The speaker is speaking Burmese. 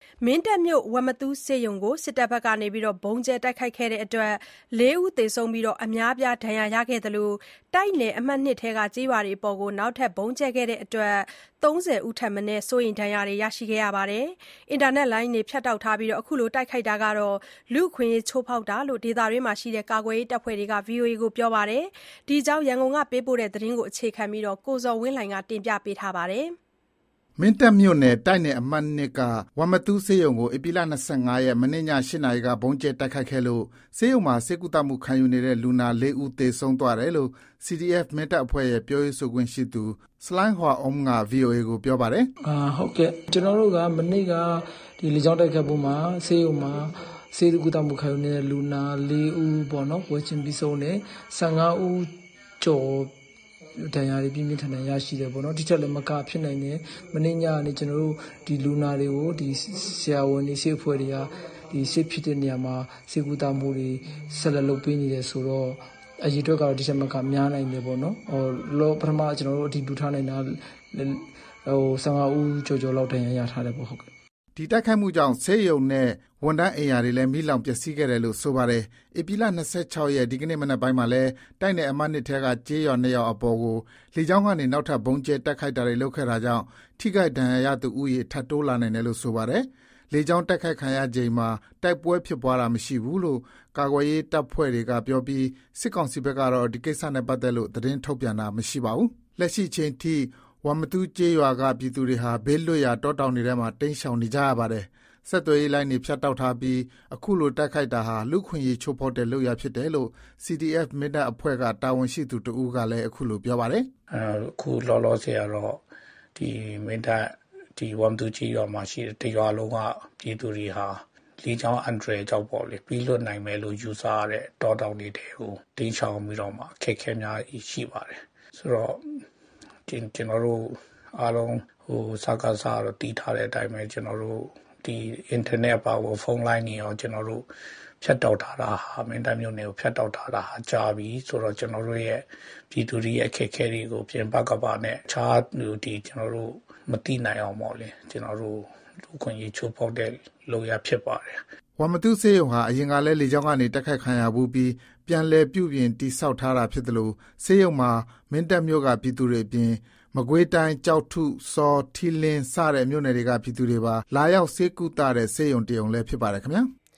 မင်းတပ်မြို့ဝက်မသူးဆေးရုံကိုစစ်တပ်ဘက်ကဗုံးကြဲတိုက်ခိုက်ခဲ့တဲ့အတွက်၄ ဦးသေဆုံးပြီးအများအပြားဒဏ်ရာရခဲ့သလိုတိုက်နယ်အမှတ် 2 ထဲကကျေးရွာတွေအပေါ်နောက်ထပ်ဗုံးကြဲခဲ့တဲ့အတွက်30 ဦးထက်မနည်းစိုးရိမ်ဒဏ်ရာတွေရရှိခဲ့ပါတယ်။ အင်တာနက်လိုင်းတွေဖြတ်တောက်ထားပြီးအခုလိုတိုက်ခိုက်တာဟာလူ့အခွင့်အရေးချိုးဖောက်တာလို့ဒေသတွင်းရှိကာကွယ်ရေးတပ်ဖွဲ့တွေက VOA ကိုပြောပါတယ်။ ဒီအကြောင်းရန်ကုန်ကပေးပို့တဲ့သတင်းကိုအခြေခံပြီးကိုဇော်ဝင်းလှိုင်ကတင်ပြပေးထားပါတယ်။မင်းတပ်မြို့နယ်တိုက်နယ်အမှတ် 2 ကဝက်မသူးဆေးရုံကိုဧပြီလ 25 ရက် မနေ့ည 8 နာရီကဗုံးကြဲတိုက်ခိုက်ခဲ့လို့ဆေးရုံမှာဆေးကုသမှုခံယူနေတဲ့လူနာ 4 ဦးသေဆုံးသွားတယ်လို့ CDF မင်းတပ်အဖွဲ့ရဲ့ပြောရေးဆိုခွင့်ရှိသူ ဆလိုင်းဟွာအုံးက VOA ကိုပြောပါတယ်။ ဟုတ်ကဲ့ကျွန်တော်တို့ကမနေ့ကလေကြောင်းတိုက်ခိုက်မှုမှာဆေးရုံမှာဆေးကုသမှုခံယူနေတဲ့လူနာ 4 ဦးပေါ့နော်ပွဲချင်းပြီးဆုံးတယ်15 ဦးကျော်ဒဏ်ရာတွေပြင်းပြင်းထန်ထန်ရရှိတယ်ပေါ့နော်ဒီထက်လည်းမကဖြစ်နိုင်တယ်မနေ့ညကနေကျွန်တော်တို့ဒီလူနာတွေကိုဒီဆရာဝန်တွေဆေးအဖွဲ့တွေကဒီဆေးဖြစ်တဲ့နေရာမှာဆေးကုသမှုတွေဆက်လက်လုပ်ပေးနေတယ်ဆိုတော့အရေးအတွက်ကတော့ဒီချက်မကများနိုင်တယ်ပေါ့နော်လောပထမကျွန်တော်တို့အတည်ပြုထားနိုင်တာ15 ဦးကျော်လောက်ဒဏ်ရာရထားတယ်ပေါ့ဟုတ်ကဲ့ဒီတိုက်ခိုက်မှုကြောင့်ဆေးရုံနဲ့ဝန်ထမ်းအိမ်ယာတွေလည်းမိလောင်ပျက်စီးခဲ့တယ်လို့ဆိုပါတယ်။ဧပြီလ 26 ရက်ဒီကနေ့မနက်ပိုင်းမှာလည်းတိုက်နယ်အမှတ် 2 ထဲကကျေးရွာ 2 ရွာအပေါ်ကိုလေကြောင်းကနေနောက်ထပ်ဗုံးကြဲတိုက်ခိုက်တာတွေလုပ်ခဲ့တာကြောင့်ထိခိုက်ဒဏ်ရာရသူဦးရေထပ်တိုးလာနိုင်တယ်လို့ဆိုပါတယ်။လေကြောင်းတိုက်ခိုက်ခံရချိန်မှာတိုက်ပွဲဖြစ်ပွားတာမရှိဘူးလို့ကာကွယ်ရေးတပ်ဖွဲ့တွေကပြောပြီးစစ်ကောင်စီဘက်ကတော့ဒီကိစ္စနဲ့ပတ်သက်လို့သတင်းထုတ်ပြန်တာမရှိပါဘူး။လက်ရှိချိန်ထိဝက်မသူးကျေးရွာကပြည်သူတွေဟာဘေးလွတ်ရာတောတောင်တွေထဲမှာတိမ်းရှောင်နေကြရပါတယ်။ဆက်သွယ်ရေးလိုင်းတွေဖြတ်တောက်ထားပြီးအခုလိုတိုက်ခိုက်တာဟာလူ့ခွင့်ရေးချိုးဖောက်တဲ့လုပ်ရဖြစ်တယ်လို့ CDF မင်းတပ်အဖွဲ့ကတာဝန်ရှိသူတဦးကလည်းအခုလိုပြောပါတယ်။အခုလောလောဆယ်ကတော့ဒီမင်းတပ်ဒီဝက်မသူးကျေးရွာမှာရှိတဲ့တရွာလုံးကပြည်သူတွေဟာလေကြောင်းအန်ဒရယ်ကြောက်ပေါ့လေပြီးလွတ်နိုင်မယ်လို့ယူဆရတဲ့တောတောင်တွေထဲကိုတင်းချောင်ပြီးတော့မှခက်ခဲများရှိပါတယ်ဆိုတော့ကျွန်တော်တို့အားလုံးစကားစားတော့တီးထားတဲ့အတိုင်းပဲကျွန်တော်တို့ဒီအင်တာနက်ပါဝဖုန်းလိုင်းတွေရောကျွန်တော်တို့ဖြတ်တောက်ထားတာဟာမင်းတပ်မြို့နယ်ကိုဖြတ်တောက်ထားတာဟာကြာပြီဆိုတော့ကျွန်တော်တို့ရဲ့ပြည်သူတွေရဲ့အခက်အခဲတွေကိုပြင်ပကပနဲ့ခြားဒီကျွန်တော်တို့မတိနိုင်အောင်ပေါ့လေကျွန်တော်တို့လူခွင့်ရေးချိုးဖောက်တဲ့လုပ်ရဖြစ်ပါတယ်ဝက်မသူးဆေးရုံဟာအရင်ကလည်းလေကြောင်းကနေတိုက်ခိုက်ခံရဘူးပြီးပြန်လည်ပြုပြင်တိဆောက်ထားတာဖြစ်တယ်လို့ဆေးရုံမှာမင်းတပ်မြို့ကပြည်သူတွေအပြင်မကွေးတိုင်းကြောက်ထုစောထီလင်းစတဲ့မြို့နယ်တွေကပြည်သူတွေပါလာရောက်ဆေးကုသတဲ့ဆေးရုံတရုံလည်းဖြစ်ပါတယ်ခင်ဗျာ။